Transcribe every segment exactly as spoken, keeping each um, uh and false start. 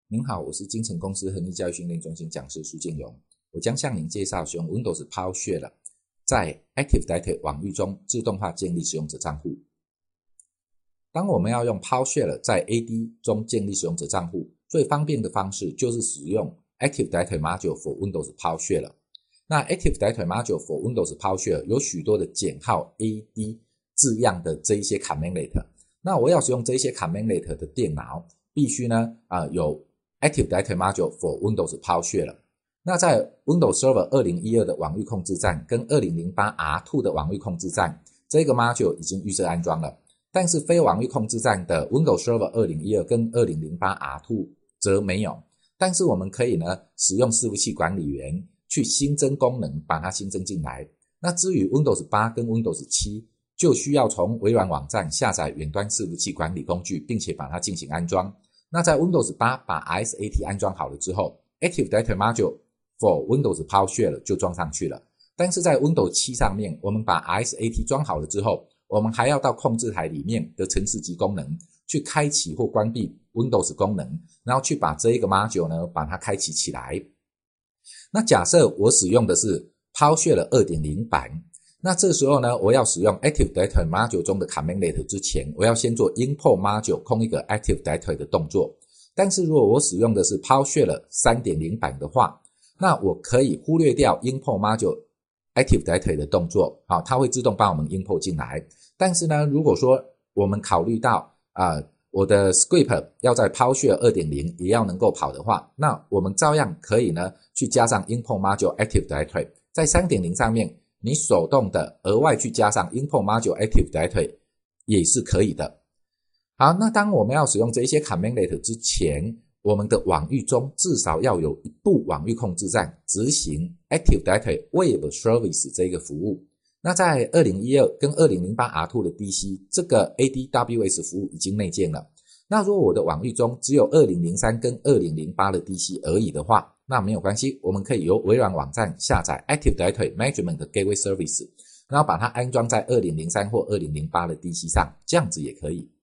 您好，我是精诚公司恒毅教育训练中心讲师苏建荣，我将向您介绍使用 Windows PowerShell 在 Active Directory 网域中自动化建立使用者账户。当我们要用 PowerShell 在 A D 中建立使用者账户，最方便的方式就是使用 Active Directory Module for Windows PowerShell。那 Active Directory Module for Windows PowerShell 有许多的减号 A D 字样的这一些 Commandlet。那我要使用这一些 Commandlet 的电脑，必须呢、呃、有 Active Directory Module for Windows PowerShell。那在 Windows Server 二零一二的网域控制站跟 二零零八 R 二 的网域控制站，这个 module 已经预设安装了。但是非网域控制站的 Windows Server 二零一二跟 二零零八 R 二 则没有。但是我们可以呢使用伺服器管理员去新增功能，把它新增进来。那至于 Windows 八跟 Windows 七，就需要从微软网站下载远端伺服器管理工具，并且把它进行安装。那在 Windows 八把 R S A T 安装好了之后， Active Directory Module for Windows PowerShell 就装上去了。但是在 Windows 七上面，我们把 R S A T 装好了之后，我们还要到控制台里面的程式级功能去开启或关闭 Windows 功能，然后去把这一个 module 呢把它开启起来。那假设我使用的是 PowerShell 二点零 版，那这时候呢我要使用 Active Directory Module 中的 Commandlet 之前，我要先做 Import Module 空一个 Active Directory 的动作。但是如果我使用的是 PowerShell 三点零 版的话，那我可以忽略掉 Import Module Active Directory 的动作，好，它会自动帮我们 import 进来。但是呢，如果说我们考虑到呃我的 script 要在 PowerShell 二点零 也要能够跑的话，那我们照样可以呢去加上 Import Module Active Directory。在 三点零 上面，你手动的额外去加上 Import Module Active Directory 也是可以的。好，那当我们要使用这些 Commandlet 之前，我们的网域中至少要有一部网域控制站执行 Active Directory Web Service 这个服务。那在二零一二跟 二零零八 R 二 的 D C 这个 A D W S 服务已经内建了。那如果我的网域中只有二零零三跟二零零八的 D C 而已的话，那没有关系，我们可以由微软网站下载 Active Directory Management Gateway Service， 然后把它安装在二零零三或二零零八的 D C 上，这样子也可以。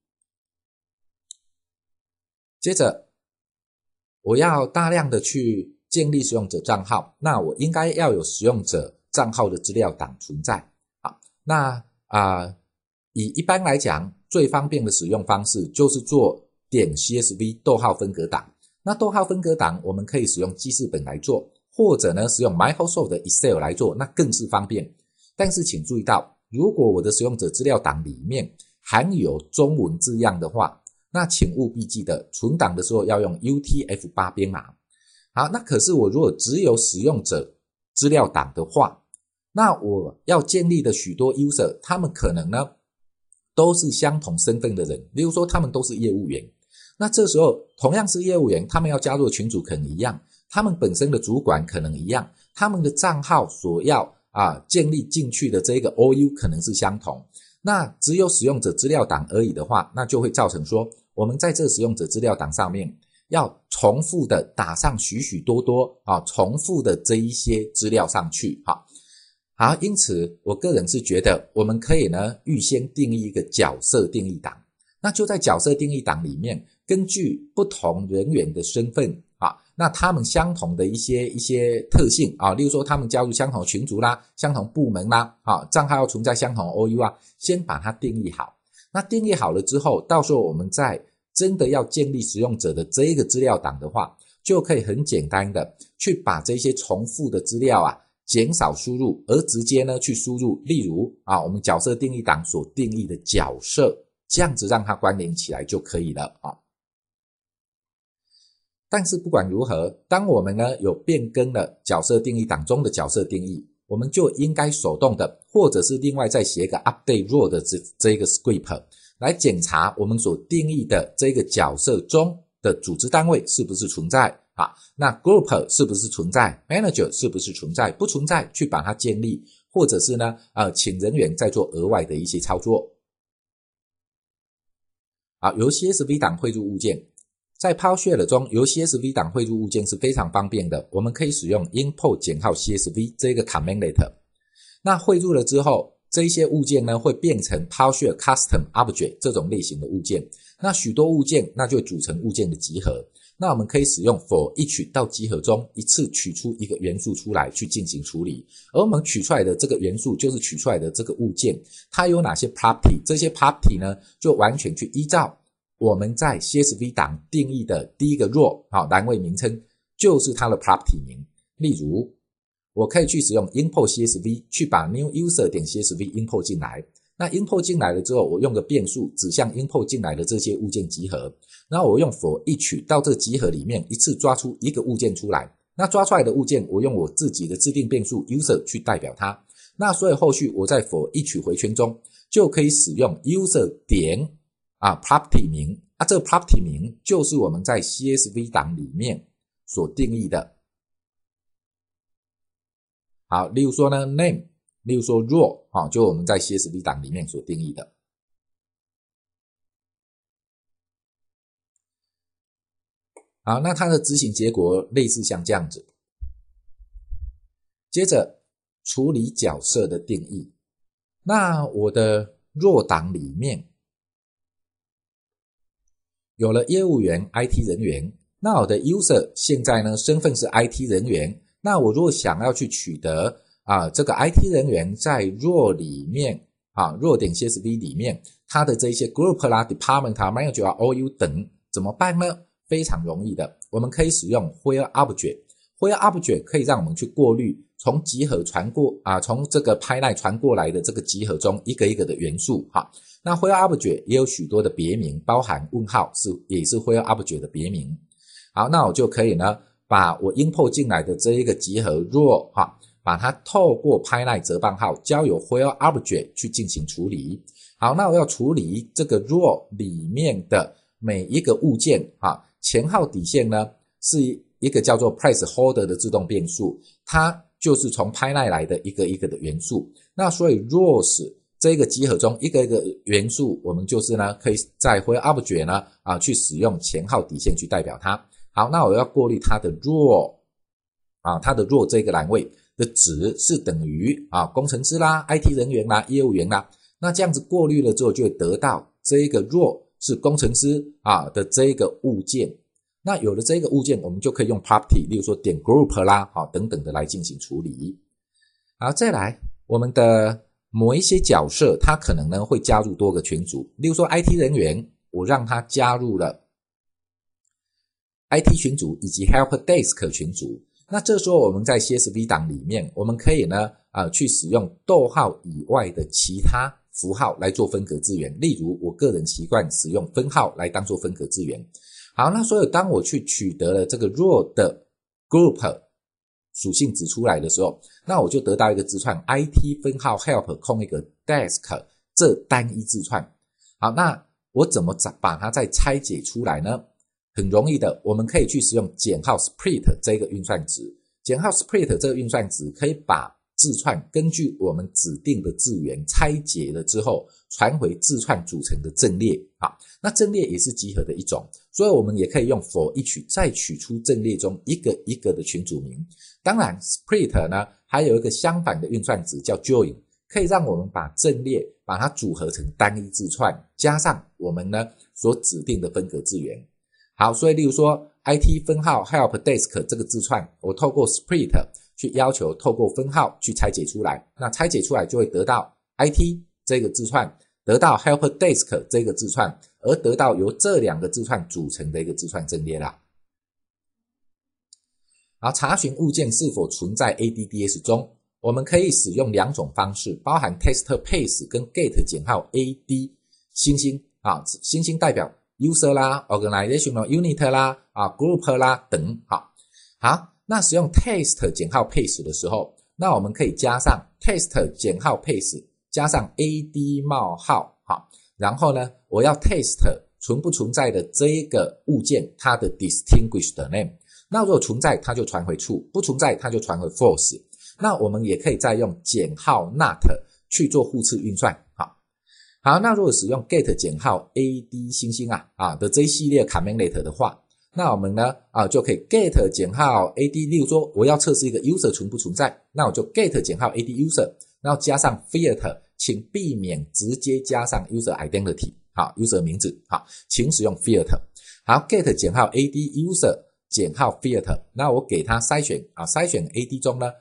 接着我要大量的去建立使用者账号，那我应该要有使用者账号的资料档存在。好，那啊、呃，以一般来讲，最方便的使用方式就是做点 C S V 逗号分隔档。那逗号分隔档我们可以使用记事本来做，或者呢使用 Microsoft 的 Excel 来做，那更是方便。但是请注意到，如果我的使用者资料档里面含有中文字样的话，那请务必记得存档的时候要用 U T F 八 编码。好，那可是我如果只有使用者资料档的话，那我要建立的许多 user， 他们可能呢都是相同身份的人，例如说他们都是业务员。那这时候同样是业务员，他们要加入的群组可能一样，他们本身的主管可能一样，他们的账号所要啊建立进去的这个 O U 可能是相同。那只有使用者资料档而已的话，那就会造成说我们在这个使用者资料档上面要重复的打上许许多多啊重复的这一些资料上去。好，好，因此我个人是觉得我们可以呢预先定义一个角色定义档。那就在角色定义档里面，根据不同人员的身份啊，那他们相同的一些一些特性啊，例如说他们加入相同的群组啦，相同部门啦，啊，账号要存在相同的 O U 啊，先把它定义好。那定义好了之后，到时候我们在真的要建立使用者的这一个资料档的话，就可以很简单的去把这些重复的资料啊减少输入，而直接呢去输入例如啊我们角色定义档所定义的角色，这样子让它关联起来就可以了啊。但是不管如何，当我们呢有变更了角色定义档中的角色定义，我们就应该手动的，或者是另外再写一个 update role 的这这一个 script 来检查我们所定义的这个角色中的组织单位是不是存在啊？那 group 是不是存在？ manager 是不是存在？不存在去把它建立，或者是呢呃请人员再做额外的一些操作。好，由 C S V 档汇入物件，在 PowerShell 中由 C S V 档汇入物件是非常方便的，我们可以使用 import 减号 C S V 这个 Commandlet。那汇入了之后， 这一些物件呢会变成 PowerShell Custom Object 这种类型的物件。那许多物件那就组成物件的集合。那我们可以使用 for each 到集合中一次取出一个元素出来去进行处理，而我们取出来的这个元素就是取出来的这个物件，它有哪些 property， 这些 property 呢就完全去依照我们在 C S V 档定义的第一个 row 好栏位名称就是它的 property 名。例如我可以去使用 import C S V 去把 new user 点 C S V import 进来，那 import 进来了之后，我用个变数指向 import 进来的这些物件集合，然后我用 for each 到这个集合里面一次抓出一个物件出来，那抓出来的物件我用我自己的自定变数 user 去代表它，那所以后续我在 for each 回圈中就可以使用 user 点啊 property 名啊，这个 property 名就是我们在 C S V 档里面所定义的。好，例如说呢 name， 例如说 row 啊，就我们在 C S V 档里面所定义的。好，那它的执行结果类似像这样子。接着处理角色的定义，那我的 row 档里面有了业务员 I T 人员，那我的 user 现在呢身份是 I T 人员，那我如果想要去取得啊这个 I T 人员在 row 里面啊 row 点 C S V 里面它的这些 group 啦 department 啊 manager 啊 O U 等怎么办呢？非常容易的，我们可以使用 where object， where object 可以让我们去过滤从集合传过啊从这个 pipeline 传过来的这个集合中一个一个的元素哈。那 where object 也有许多的别名，包含问号是也是 where object 的别名。好，那我就可以呢把我 import 进来的这一个集合 row 哈，把它透过 pipeline 折半号交由 where object 去进行处理。好，那我要处理这个 row 里面的每一个物件啊，前号底线呢是一个叫做 placeholder 的自动变数，它就是从 pipeline 来的一个一个的元素。那所以 rows 这个集合中一个一个元素，我们就是呢可以在 where object 呢啊去使用前号底线去代表它。好，那我要过滤它的 row 啊，它的 row 这个栏位的值是等于啊工程师啦 I T 人员啦业务员啦，那这样子过滤了之后就会得到这一个 row 是工程师啊的这一个物件。那有了这个物件，我们就可以用 property 例如说点 group 啦好等等的来进行处理。好，再来我们的某一些角色它可能呢会加入多个群组，例如说 I T 人员我让他加入了 I T 群组以及 help desk 群组，那这时候我们在 C S V 档里面我们可以呢呃去使用逗号以外的其他符号来做分隔字元，例如我个人习惯使用分号来当做分隔字元。好，那所以当我去取得了这个 row 的 group 属性指出来的时候，那我就得到一个字串 I T 分号 help 空一个 desk 这单一字串。好，那我怎么把它再拆解出来呢？很容易的，我们可以去使用减号 split 这个运算值。减号 split 这个运算值可以把字串根据我们指定的字元拆解了之后传回字串组成的阵列。好，那阵列也是集合的一种，所以我们也可以用 for each 再取出阵列中一个一个的群组名。当然 split 呢还有一个相反的运算值叫 join， 可以让我们把阵列把它组合成单一字串，加上我们呢所指定的分隔字元。好，所以例如说 I T 分号 help desk 这个字串，我透过 split 去要求透过分号去拆解出来，那拆解出来就会得到 I T 这个字串，得到 help desk 这个字串，而得到由这两个字串组成的一个字串阵列啦。好，查询物件是否存在 A D D S 中，我们可以使用两种方式，包含 test pace 跟 get 减号 A D 星星啊，星星代表 user 啦 organizational unit 啦啊 group 啦等。好，好，那使用 test 减号 pace 的时候，那我们可以加上 test 减号 pace 加上 A D 冒号，好，然后呢我要 test 存不存在的这一个物件它的 distinguished name， 那如果存在它就传回 true， 不存在它就传回 false。 那我们也可以再用减号 not 去做互斥运算。好，好，那如果使用 get 减号 A D 星星啊啊的这一系列 commandlet 的话，那我们呢啊就可以 get 减号 A D， 例如说我要测试一个 user 存不存在，那我就 get 减号 A D user， 然后加上 filter 请避免直接加上 user identity， 好 ，user 名字，好，请使用 filter。好 ，get 减号 ad user 减号 filter， 那我给它筛选啊，筛选 ad 中呢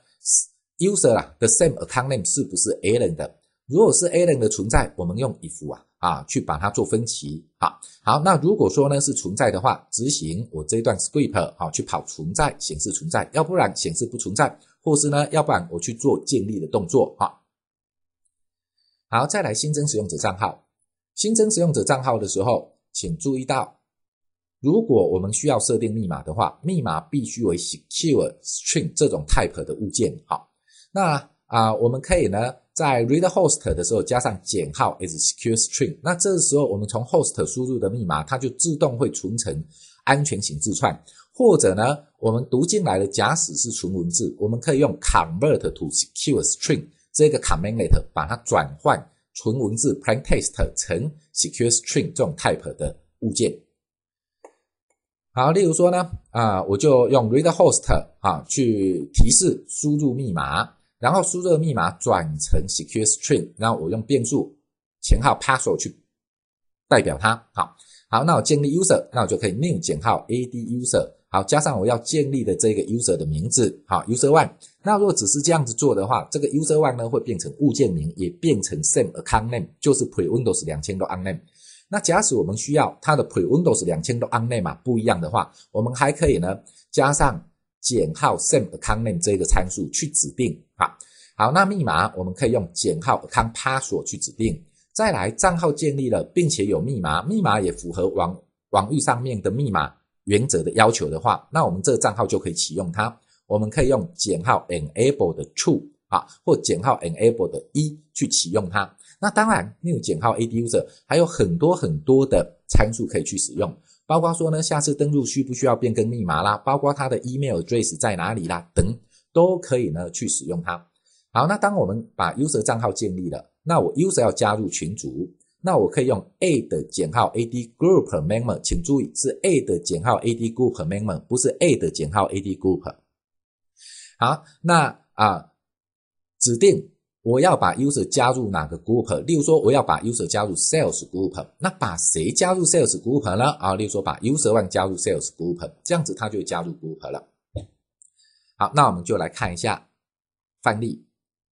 user 啊的 same account name 是不是 Alan 的？如果是 Alan 的存在，我们用 if 啊啊去把它做分歧。好，好，那如果说呢是存在的话，执行我这一段 script 好去跑存在，显示存在，要不然显示不存在，或是呢，要不然我去做建立的动作啊。好，再来新增使用者账号。新增使用者账号的时候，请注意到，如果我们需要设定密码的话，密码必须为 secure string 这种 type 的物件。好，那啊，我们可以呢在 read host 的时候加上减号 as secure string， 那这时候我们从 host 输入的密码，它就自动会存成安全型字串，或者呢，我们读进来的假使是纯文字，我们可以用 convert to secure string 这个 command 把它转换纯文字 plain text 成 secure string 这种 type 的物件。好，例如说呢，啊，我就用 read host 啊去提示输入密码，然后输入的密码转成 secure string， 然后我用变数前号 password 去代表它。好，好，那我建立 user， 那我就可以 new 减号 ad user， 好，加上我要建立的这个 user 的名字，好 user one。那如果只是这样子做的话，这个 user one 呢会变成物件名，也变成 same account name， 就是 pre Windows 两千的 on name。那假使我们需要它的 pre Windows 两千的 on name 啊不一样的话，我们还可以呢加上减号 same account name 这个参数去指定。好，好，那密码我们可以用减号 account password 去指定。再来，账号建立了，并且有密码，密码也符合网网域上面的密码原则的要求的话，那我们这个账号就可以启用它。我们可以用减号 enable 的 true 啊，或减号 enable 的一去启用它。那当然 new 减号 ad user 还有很多很多的参数可以去使用，包括说呢，下次登录需不需要变更密码啦，包括它的 email address 在哪里啦，等都可以呢去使用它。好，那当我们把 user 账号建立了，那我 user 要加入群组，那我可以用 add 减号 ad group member， 请注意是 add 减号 ad group member， 不是 add 减号 ad group。好，那啊，指定我要把 user 加入哪个 group， 例如说我要把 user 加入 sales group， 那把谁加入 sales group 呢？啊，例如说把 user one 加入 sales group， 这样子它就加入 group 了。好，那我们就来看一下范例。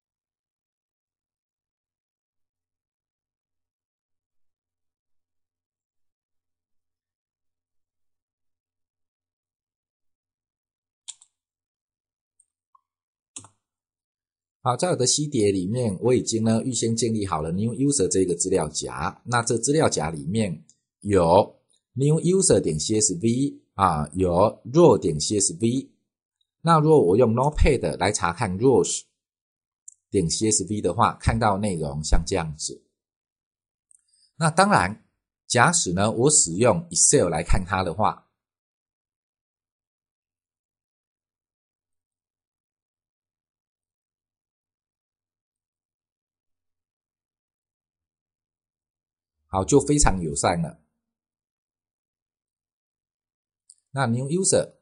好，在我的 C 碟里面，我已经呢预先建立好了 new user 这个资料夹。那这资料夹里面有 new user 点 csv 啊，有 raw 点 csv。那如果我用 notepad 来查看 raws 点 csv 的话，看到内容像这样子。那当然，假使呢我使用 Excel 来看它的话，好，就非常友善了。那 new user，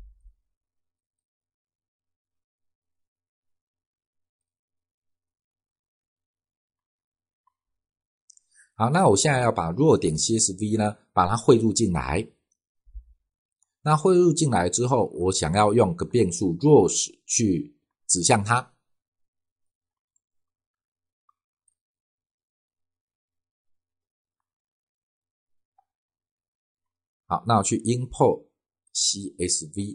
好，那我现在要把 raw 点 csv 呢，把它汇入进来。那汇入进来之后，我想要用个变数 raws 去指向它。好，那我去 import csv，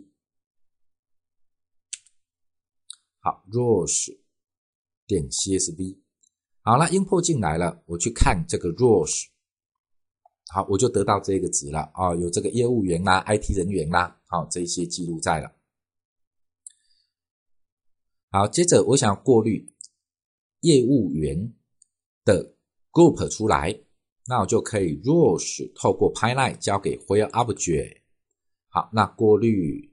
好 raws 点 csv， 好，那 import 进来了，我去看这个 raws， 好，我就得到这个值了哦，有这个业务员啦 I T 人员啦，好，这些记录在了。好，接着我想要过滤业务员的 group 出来，那我就可以 raws 透过 pipeline 交给 where object。好，那过滤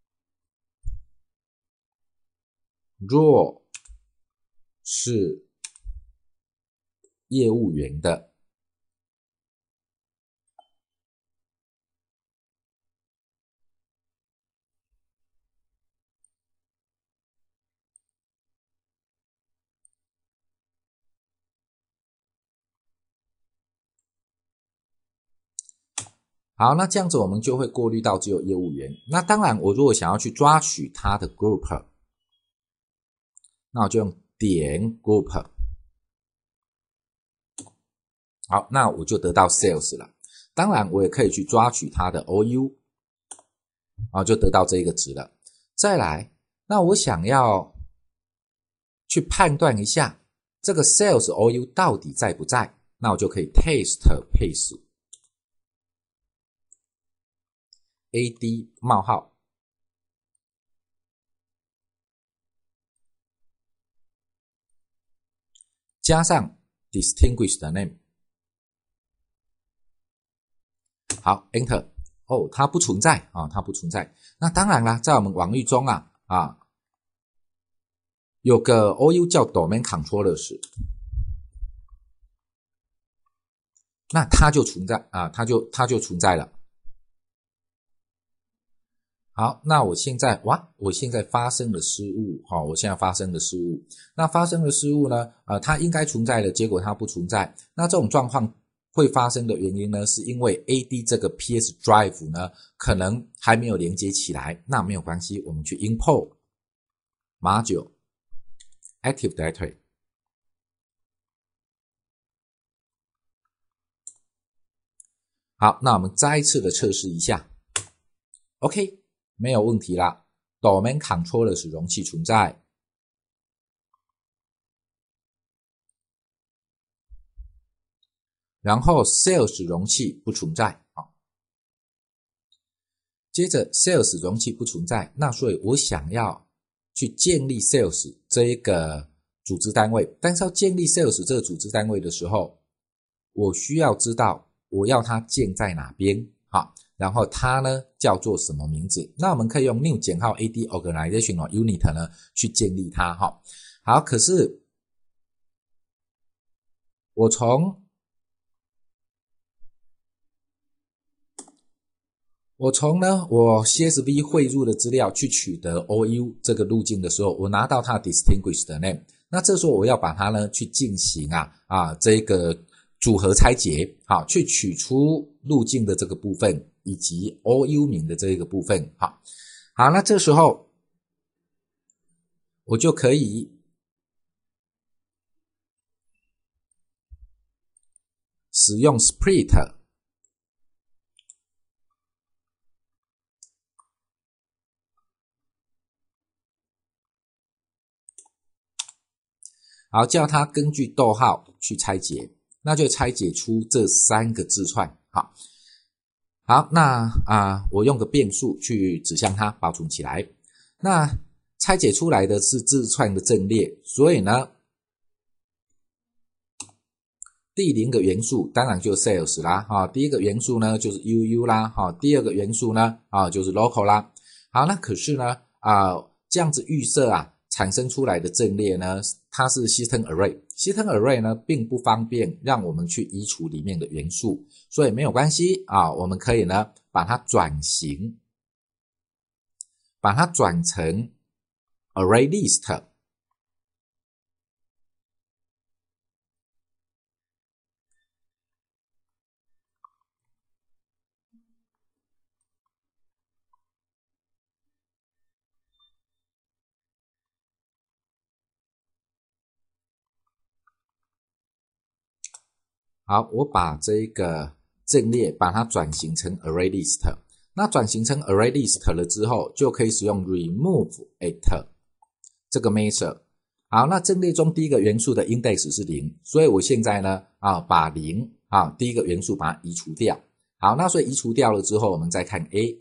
raw 是业务员的好，那这样子我们就会过滤到只有业务员。那当然，我如果想要去抓取它的 group， 那我就用点 group。好，那我就得到 sales 了。当然，我也可以去抓取它的 O U， 啊，就得到这个值了。再来，那我想要去判断一下这个 sales O U 到底在不在，那我就可以 test pace A D 冒号加上 distinguished name。好 ，Enter。哦，它不存在啊，它不存在。那当然啦，在我们网域中啊啊，有个 O U 叫 Domain Controllers， 那它就存在啊，它就它就存在了。好，那我现在哇，我现在发生了失误，好、哦，我现在发生了失误。那发生了失误呢？呃，它应该存在的，结果它不存在。那这种状况会发生的原因呢，是因为 A D 这个 P S Drive 呢，可能还没有连接起来。那没有关系，我们去 import module Active Directory。好，那我们再一次的测试一下 ，OK。没有问题啦 ，Domain Controllers 容器存在，然后 Sales 容器不存在啊。接着 Sales 容器不存在，那所以我想要去建立 Sales 这一个组织单位，但是要建立 Sales 这个组织单位的时候，我需要知道我要它建在哪边啊。然后它呢叫做什么名字？那我们可以用 new 减号 A D organizational unit 呢去建立它哈。好，可是我从我从呢我 C S V 汇入的资料去取得 O U 这个路径的时候，我拿到它的 distinguished name， 那这时候我要把它呢去进行啊啊这个组合拆解，好，去取出路径的这个部分。以及 O U 名的这个部分，好，好，那这时候我就可以使用 split， 好，叫它根据逗号去拆解，那就拆解出这三个字串，好。好，那啊，我用个变数去指向它，保存起来。那拆解出来的是字串的阵列，所以呢，第零个元素当然就是 sales 啦，哈、哦，第一个元素呢就是 U U 啦，哈、哦，第二个元素呢啊、哦、就是 local 啦。好，那可是呢啊、呃、这样子预设啊产生出来的阵列呢，它是 system array。system array 呢并不方便让我们去移除里面的元素。所以没有关系啊，我们可以呢把它转型，把它转成 array list。好，我把这个阵列把它转型成 array list。那转型成 array list 了之后，就可以使用 remove it 这个 method。好，那阵列中第一个元素的 index 是零，所以我现在呢啊把零啊第一个元素把它移除掉。好，那所以移除掉了之后，我们再看 A，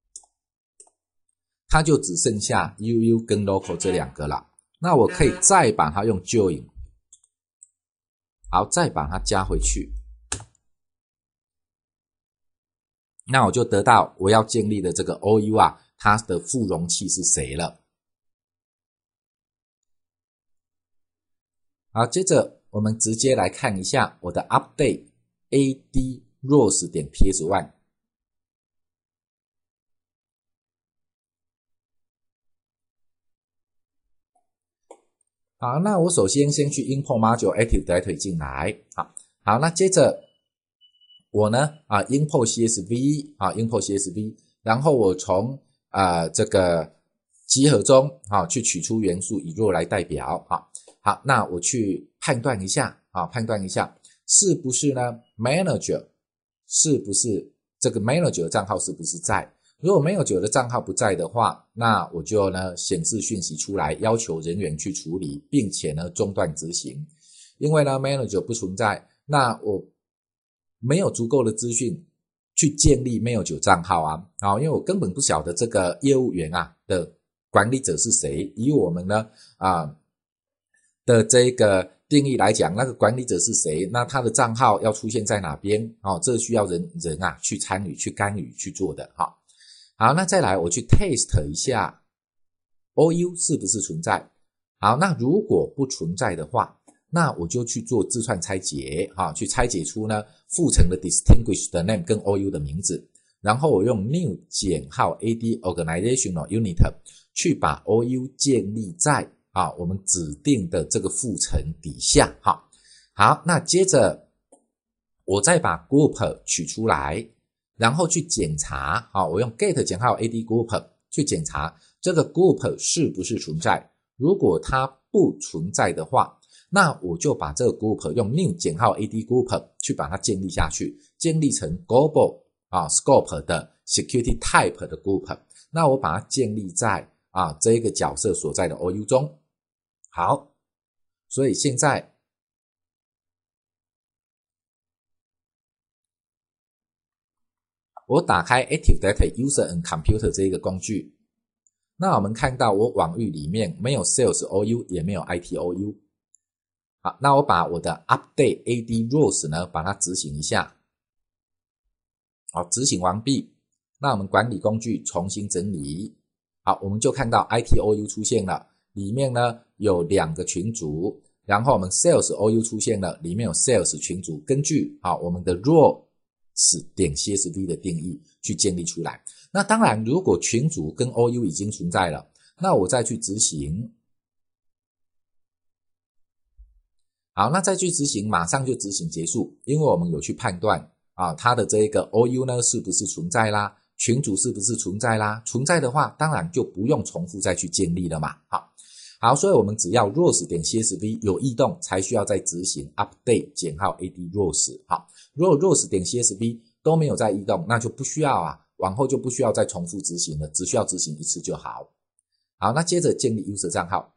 它就只剩下 U U 跟 local 这两个了。那我可以再把它用 join。好，再把它加回去，那我就得到我要建立的这个 O U 啊，它的副容器是谁了。好，接着我们直接来看一下我的 update A D rows 点 P S 一。好，那我首先先去 import module Active Directory 进来，好，好，那接着我呢啊 import C S V 啊 import C S V， 然后我从啊这个集合中啊去取出元素以 raw 来代表啊。好，那我去判断一下啊判断一下是不是呢 manager 是不是这个 manager 的账号是不是在？如果manager的账号不在的话，那我就呢显示讯息出来，要求人员去处理，并且呢中断执行。因为呢 manager 不存在，那我没有足够的资讯去建立manager账号啊，啊，因为我根本不晓得这个业务员啊的管理者是谁。以我们呢啊的这个定义来讲，那个管理者是谁？那他的账号要出现在哪边？哦，这需要人人啊去参与、去干预去做的。好，好，那再来我去 test 一下 O U 是不是存在。好，那如果不存在的话，那我就去做字串拆解，哈，去拆解出呢复成的 distinguished name 跟 O U 的名字，然后我用 new 减号 ad organizational unit 去把 O U 建立在啊我们指定的这个复成底下，哈。好，那接着我再把 group 取出来，然后去检查，啊，我用 get 减号 ad group 去检查这个 group 是不是存在。如果它不存在的话，那我就把这个 group 用 new 减号 ad group 去把它建立下去，建立成 global 啊 scope 的 security type 的 group。那我把它建立在啊这一个角色所在的 O U 中。好，所以现在我打开 Active Directory User and Computer 这一个工具，那我们看到我网域里面没有 Sales O U 也没有 I T O U。好，那我把我的 update ad roles 呢把它执行一下。好，执行完毕。那我们管理工具重新整理。好，我们就看到 I T O U 出现了，里面呢有两个群组，然后我们 Sales O U 出现了，里面有 Sales 群组，根据啊我们的 roles.csv 的定义去建立出来。那当然如果群组跟 O U 已经存在了，那我再去执行。好，那再去执行，马上就执行结束，因为我们有去判断啊，它的这个 O U 呢是不是存在啦，群组是不是存在啦，存在的话，当然就不用重复再去建立了嘛。好，好，所以我们只要 roles.csv 有异动，才需要再执行 update 减号 ad roles。好，如果 roles.csv 都没有再异动，那就不需要啊，往后就不需要再重复执行了，只需要执行一次就好。好，那接着建立 user 账号。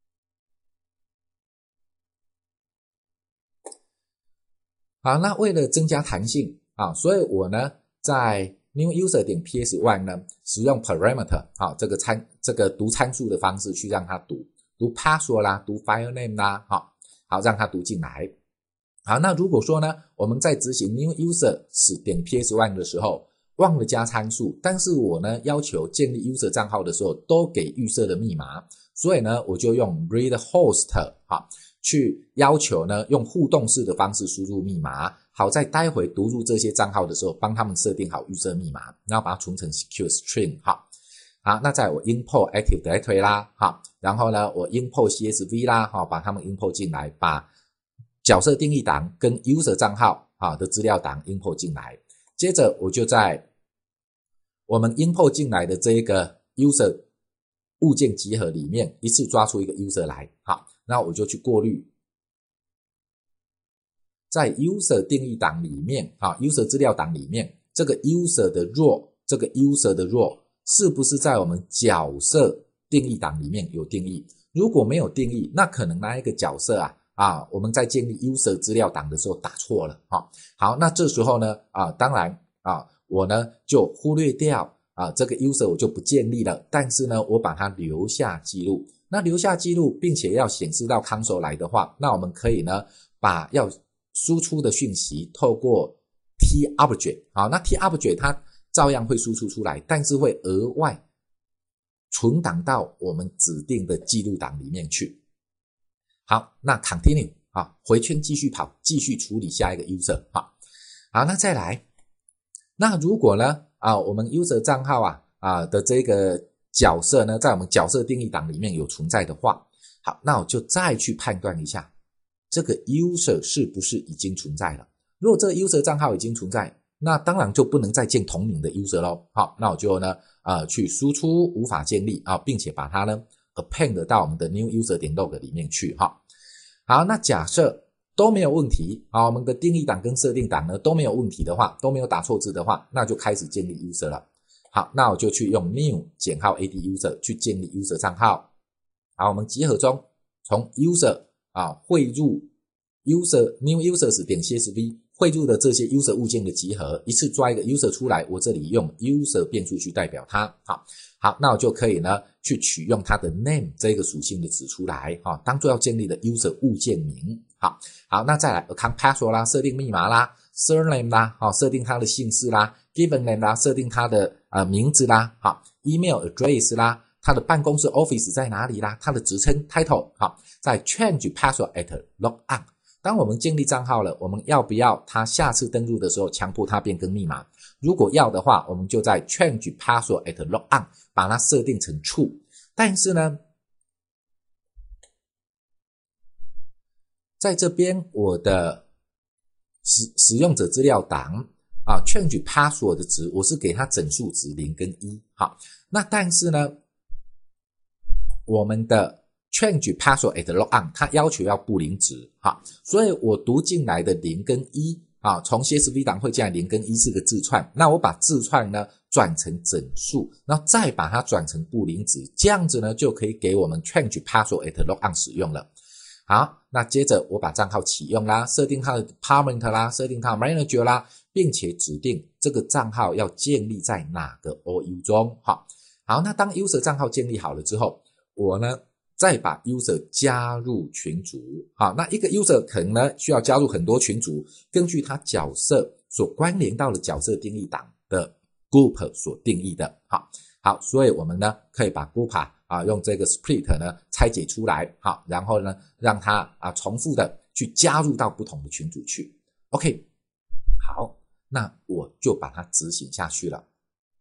好，那为了增加弹性啊，所以我呢在 new user 点 P S 一 呢使用 parameter 啊这个参这个读参数的方式去让它读读 password 啦，读 file name 啦，好，好让它读进来。好，那如果说呢我们在执行 new user 点 P S 一 的时候忘了加参数，但是我呢要求建立 user 账号的时候都给预设的密码，所以呢我就用 read host 啊去要求呢用互动式的方式输入密码，好在待会读入这些账号的时候帮他们设定好预设密码，然后把它存成 secure string。 好，好，那再我 import Active Directory 啦，好，然后呢我 import C S V 啦，好，把它们 import 进来，把角色定义档跟 user 账号啊的资料档 import 进来。接着我就在我们 import 进来的这一个 user 物件集合里面一次抓出一个 user 来。好，那我就去过滤，在 user 定义档里面啊 user 资料档里面，这个 user 的 role 这个 user 的 role 是不是在我们角色定义档里面有定义？如果没有定义，那可能那一个角色啊啊我们在建立 user 资料档的时候打错了。好，好，那这时候呢啊当然啊我呢就忽略掉啊这个 user 我就不建立了，但是呢我把它留下记录。那留下记录并且要显示到 console 来的话，那我们可以呢把要输出的讯息透过 T-Object， 好，那 T-Object 它照样会输出出来，但是会额外存档到我们指定的记录档里面去。好，那 continue 啊，回圈继续跑，继续处理下一个 user。 好，好，那再来，那如果呢啊我们 user 账号啊啊的这个角色呢在我们角色定义档里面有存在的话，好，那我就再去判断一下这个 user 是不是已经存在了。 如果这个 user 账号已经存在，那当然就不能再建同名的 user 咯。好，那我就呢呃去输出无法建立啊，并且把它呢 append 到我们的 new user 点 log 里面去哈。好，那假设都没有问题啊，我们的定义档跟设定档呢都没有问题的话，都没有打错字的话，那就开始建立 user 了。好，那我就去用 new 减号 add user 去建立 user 账号。好，我们集合中从 user 啊汇入 user new users 点 csv 汇入的这些 user 物件的集合，一次抓一个 user 出来，我这里用 user 变数去代表它。好，好，那我就可以呢去取用它的 name 这个属性的指出来，哈，当做要建立的 user 物件名。好，好，那再来 account password 啦，设定密码啦 ，surname 啦，好，设定它的姓氏啦 ，given name 啦，设定它的呃名字啦，好 ，email address 啦，它的办公室 office 在哪里啦，它的职称 title， 好，在 change password at log on。当我们建立账号了，我们要不要它下次登录的时候强迫它变更密码？如果要的话，我们就在 change password at log on 把它设定成 true。但是呢，在这边我的使使用者资料档啊 change password 的值，我是给它整数值零跟一。好，那但是呢，我们的change password at log on 它要求要布林值，好，所以我读进来的零跟一啊，从 C S V 档会进来零跟一是个字串，那我把字串呢转成整数，然后再把它转成布林值，这样子呢就可以给我们 change password at log on 使用了。好，那接着我把账号启用啦，设定它的 department 啦，设定它的 manager 啦，并且指定这个账号要建立在哪个 O U 中。好，好，那当 user 账号建立好了之后，我呢再把 user 加入群组。好，那一个 user 可能呢需要加入很多群组，根据他角色所关联到的角色定义档的 group 所定义的。好，好，所以我们呢可以把 group 啊用这个 split 呢拆解出来，好，然后呢让它啊重复的去加入到不同的群组去。OK， 好，那我就把它执行下去了。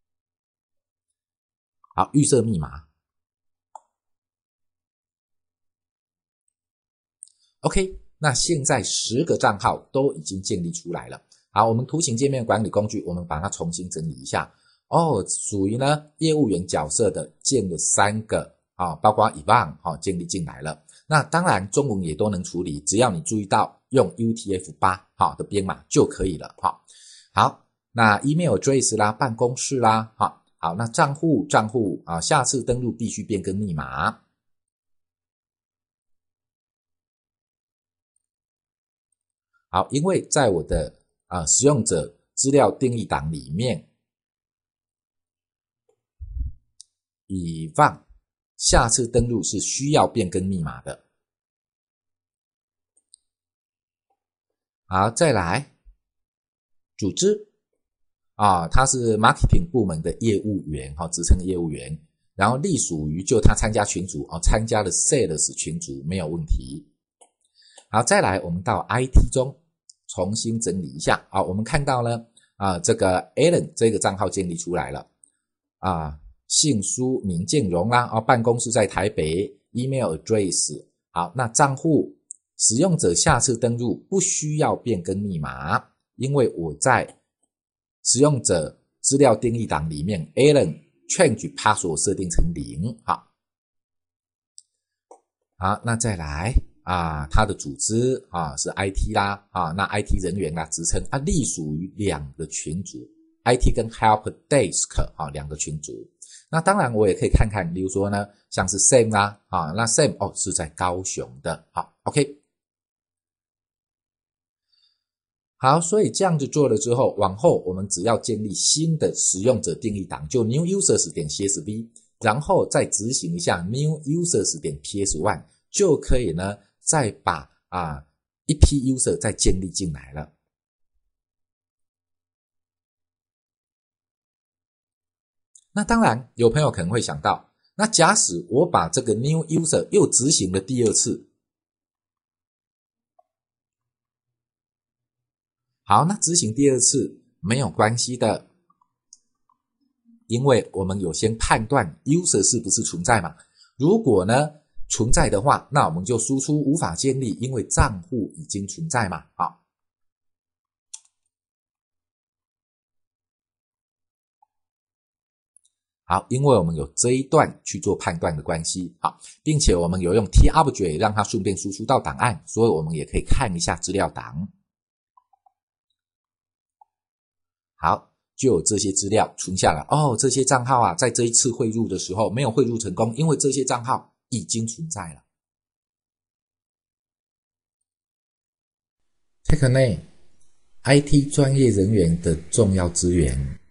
好，预设密码。OK， 那现在十个账号都已经建立出来了。好，我们图形界面管理工具，我们把它重新整理一下。哦，属于呢业务员角色的建了三个啊，包括 Yvonne 啊建立进来了。那当然中文也都能处理，只要你注意到用 U T F 八 好的编码就可以了。好，好，那 email address 啦，办公室啦，好，好，那账户账户啊，下次登录必须变更密码。好，因为在我的啊使用者资料定义档里面，以放下次登录是需要变更密码的。好，再来组织啊，他是 marketing 部门的业务员，哈，职称业务员，然后隶属于就他参加群组啊，参加了 sales 群组没有问题。好，再来我们到 I T 中重新整理一下啊，我们看到呢啊，这个 Alan 这个账号建立出来了啊，姓苏名建荣啦啊，办公室在台北 ，email address 好，那账户使用者下次登录不需要变更密码，因为我在使用者资料定义档里面 Alan change password 设定成零，好，好，那再来。啊，他的组织啊是 I T 啦，啊，那 I T 人员啦，职称啊，隶属于两个群组 ，I T 跟 Help Desk 啊两个群组。那当然我也可以看看，比如说呢，像是 Sam 啦，啊，那 Sam 哦是在高雄的，好 ，OK， 好，所以这样子做了之后，往后我们只要建立新的使用者定义档，就 new users 点 C S V， 然后再执行一下 new users 点 P S 一， 就可以呢。再把啊一批 user 再建立进来了。那当然有朋友可能会想到，那假使我把这个 new user 又执行了第二次，好，那执行第二次没有关系的，因为我们有先判断 user 是不是存在嘛。如果呢存在的话，那我们就输出无法建立，因为账户已经存在嘛。好， 好，因为我们有这一段去做判断的关系，好，并且我们有用 T-Object 让它顺便输出到档案，所以我们也可以看一下资料档。好，就有这些资料存下来。哦，这些账号啊，在这一次汇入的时候没有汇入成功，因为这些账号已经存在了。Tech 内 I T 专业人员的重要资源。